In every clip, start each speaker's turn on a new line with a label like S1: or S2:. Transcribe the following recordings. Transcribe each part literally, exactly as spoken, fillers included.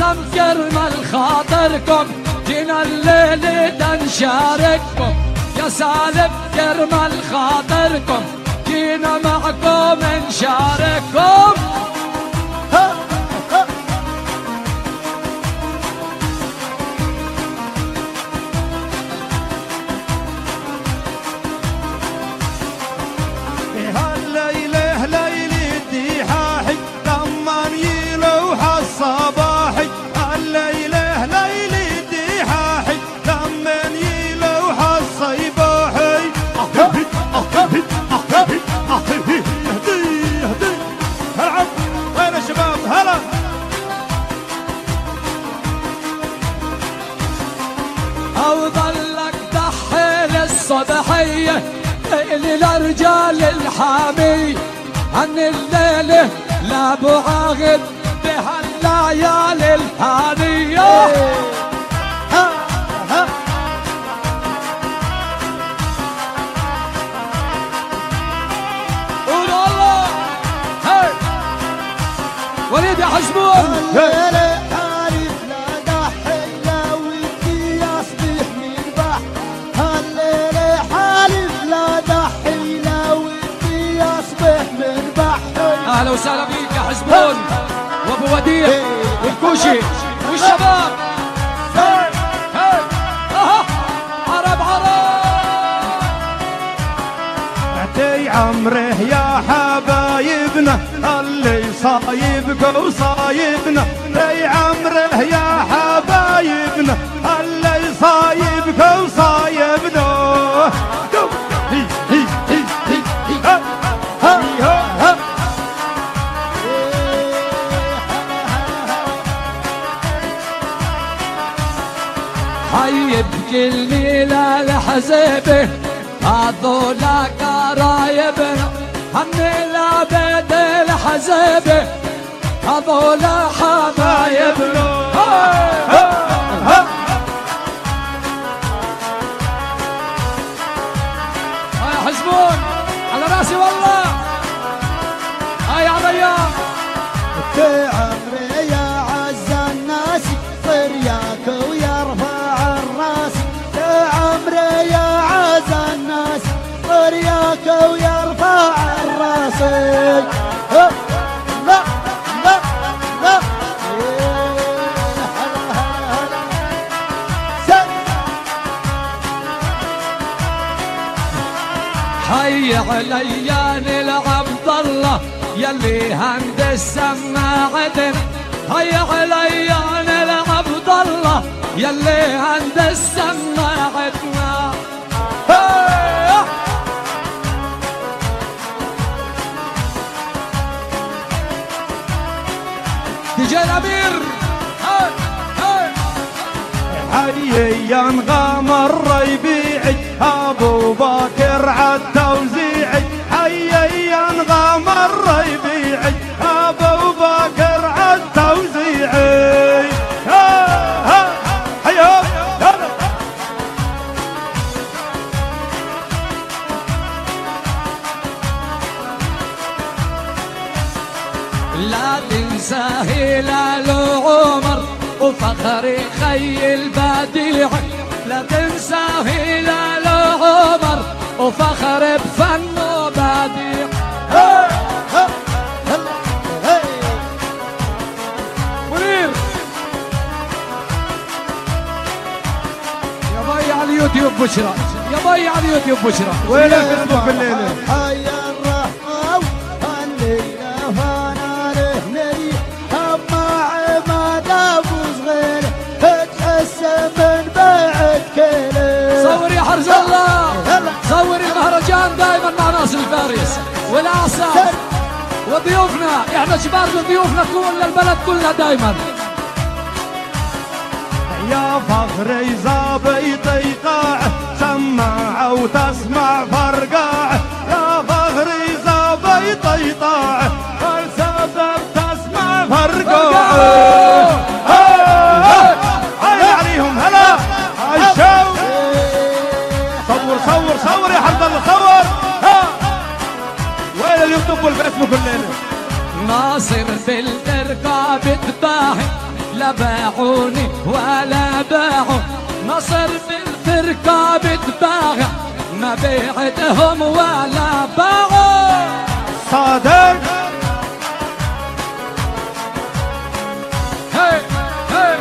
S1: عزم كرمال خاطركم جينا الليلة نشارككم يا سالم كرمال خاطركم جينا معكم نشارككم.
S2: هالليلة ليلة دحاحي لما يلوح الصباحي، هالليلة ليلة دحاحي لما يلوح الصباحي. اهدي اهدي اهدي اهدي اهدي اهدي العب وين يا شباب هلا.
S1: او ظلك ضحي للصبحية للرجال الحامي عن الليلة لابو عاغب بهالليال الهادية.
S2: ها ها
S1: قول الله هاي وليد يا حزبون.
S3: الليلة عارف لا ضحي لا ودي اصبح مذبح، هالليلة حالف لا ضحي لا ودي اصبح مذبح.
S1: اهلا وسهلا بيك يا حزبون وابو وديع والكوشي والشباب. هاي هاي اها عرب عرب
S2: اعطي عمره يا حبايبنا اللي صايبك وصايبنا، اعطي عمره يا حبايبنا اللي صايبك وصايبنا. هي هي هي هي هي ها ها ها
S1: حي بكل ليلة لحزيبه هذولا قرايبنا، هالليلة بيد الحزيبه هذولا حبايبنا. هاي حزبون على راسي والله. هاي يا ضياء
S3: عمري يا عز الناس طرياك ويرفع الراس، يا عمري يا عز الناس طرياك ويرفع الراس. لا لا لا
S1: حي عليان العبد الله يلي هندس سماعتنا، حي عليان العبد الله يلي هندس سماعتنا. ديجي الامير هاي هاي
S2: حيا غامر ربيعي ابو بكر عالتوزيعي، حيا غامر ربيعي ابو بكر عالتوزيعي. ها ها حيا
S1: لا تنسى هلال عمر وفخري خي البديع، لا تنسى هلال عمر وفخر بفنه بديع. منير يا بي على اليوتيوب بشرى، يا بي على اليوتيوب بشرى.
S2: وين الفيسبوك بالليله؟
S3: حي الرحمة الليلة فانا لهني اما عماد ابو صغير تحس من بعد كيلي.
S1: صور يا حرز الله، صور المهرجان دائما مع ناس الفارس والاعصاب وضيوفنا، احنا شباب ضيوفنا كل البلد كلها دائما.
S2: يا فخري زابيط ايقاع سماعه وتسمع فرقاع، يا فخري زابيط ايقاع فالسبب تسمع فرقاع. هاي عليهم هلا هاي الشو. صور صور صور يا حمد الله صور. وين اليوتيوب والفيسبوك الليله؟
S1: ناصر بالتركة بتباهي لا باعوني ولا باعوا مصر بالفرقة بتباغى ما بيعتهم ولا باعوا.
S2: صادق
S1: هي هي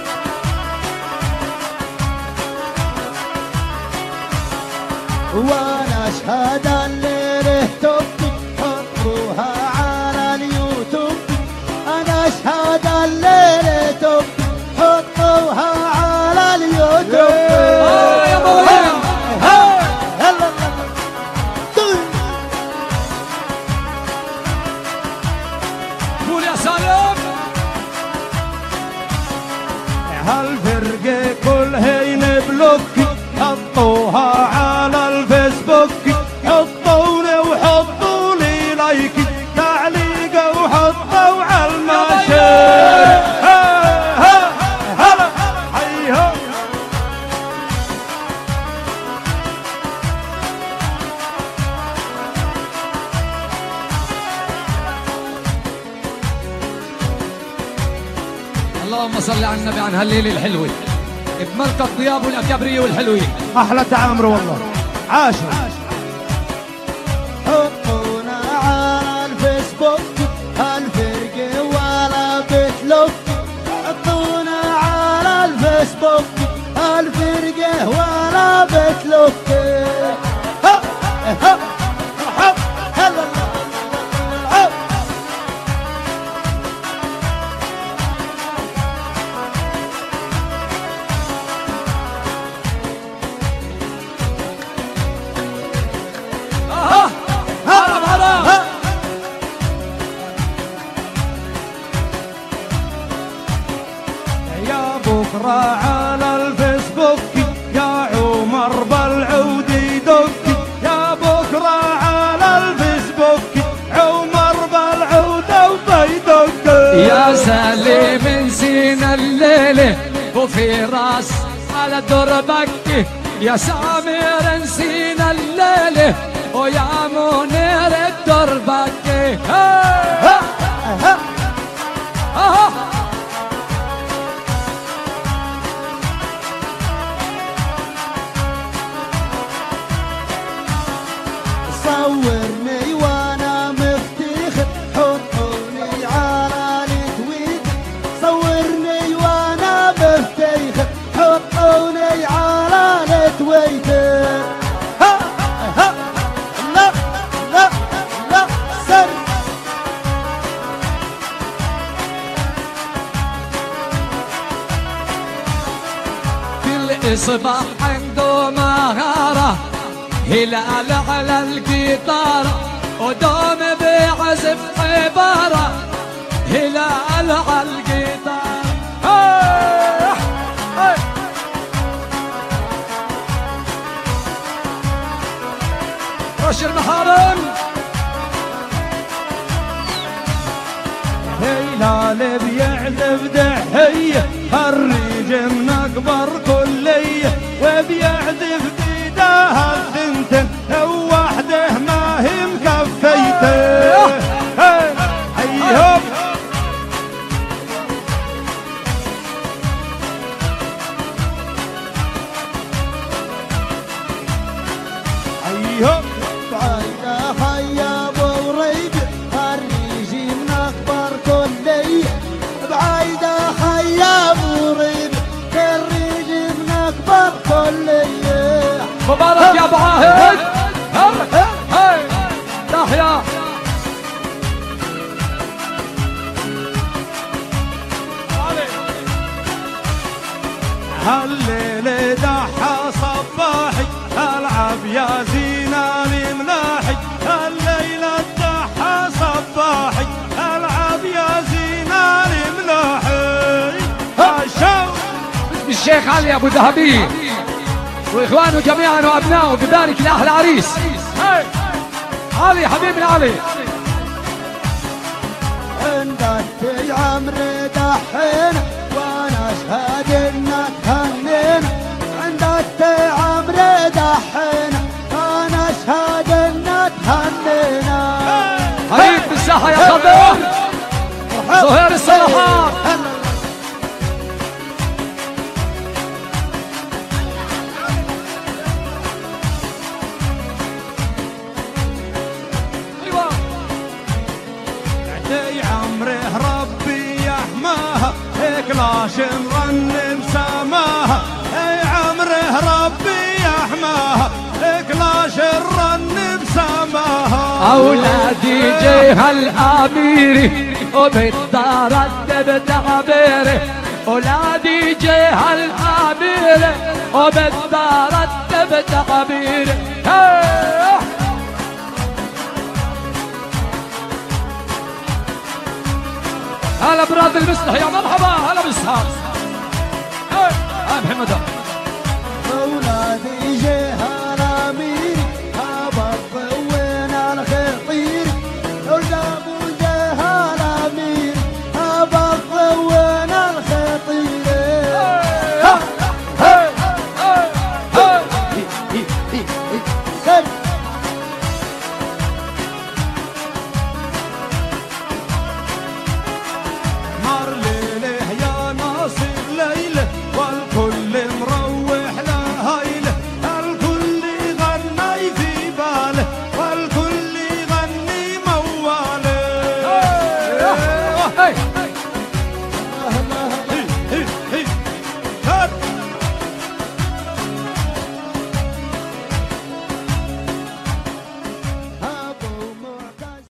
S3: وانا اشهد الليله تبكي حطوها على اليوتيوب. انا اشهد الليله تبكي حطوها على اليوتيوب.
S1: آه يا مولانا
S3: يلا
S1: قول يا سلام.
S2: هالفرقة كلهن بلوك حطوها على الفيسبوك. حطوني وحطوا لي لايك تعليق وحطوا على الماشي. هلا حيها
S1: اللهم صل على النبي عن هالليله الحلوه بملك الطياب والاكابريه والحلوين.
S2: احلى تعامر والله. عاشوا
S3: حطونا على الفيسبوك هالفرقة ولا بتلوك. حطونا على الفيسبوك هالفرقة ولا بتلوك. ها ها ها هلا ها
S1: اها هرب هرب.
S2: يا بكرة على الفيسبوك يا عمر بالعود يدق. يا بكرة على الفيسبوك عمر بالعود وبيدق.
S1: يا سليم نسينا الليله وفي راس على دربك. يا سامر نسينا الليله ويا منير دربك. ها ها ها
S3: صورني وانا مفتخر حطوني على التويت. صورني وانا مفتخر حطوني على التويت. ها ها لا لا لا سر
S1: كل اصبع عنده مهاره هلال على القيطارة ودوم بيعزف عبارة هلال على القيطارة. هاي هاي رش المحارم.
S2: هلال بيعزف دحية خريج من أكبر كلية وبيعزف بيداها الثنتين ووحده ما هي مكفيته. هيهم هيهم
S3: بعيدة خياب وريبة خريجي من أكبر كلية. بعيدة خياب وريبة خريجي من أكبر كلية.
S1: مبارك يا ابو عاهد. هاي تحيا
S2: هالليلة دحى صباحي العب يا زينة الملاحي. هالليلة دحى صباحي العب يا زينة الملاحي. هالشو
S1: باسم الشيخ علي ابو ذهبي واخوانه جميعا وابنائه ببارك لاحلى عريس. هاي علي حبيبي علي.
S3: عندك في عمري دحينا وانا اشهد انك هنينا. عندك في عمري دحينا وانا اشهد انك هنينا.
S1: حبيب بالساحه يا خضر زهير الصلاحات.
S2: كلاش نرنم سماها اي عمره ربي يحماها كلاش نرنم سماها
S1: اولادي جيها الاميري وبالدار بتعبيري اولادي جيها الاميري وبالدار بتعبيري هلا براد المسلح يا مرحبا هلا بالسهر. هاي محمد
S3: اولادي جيها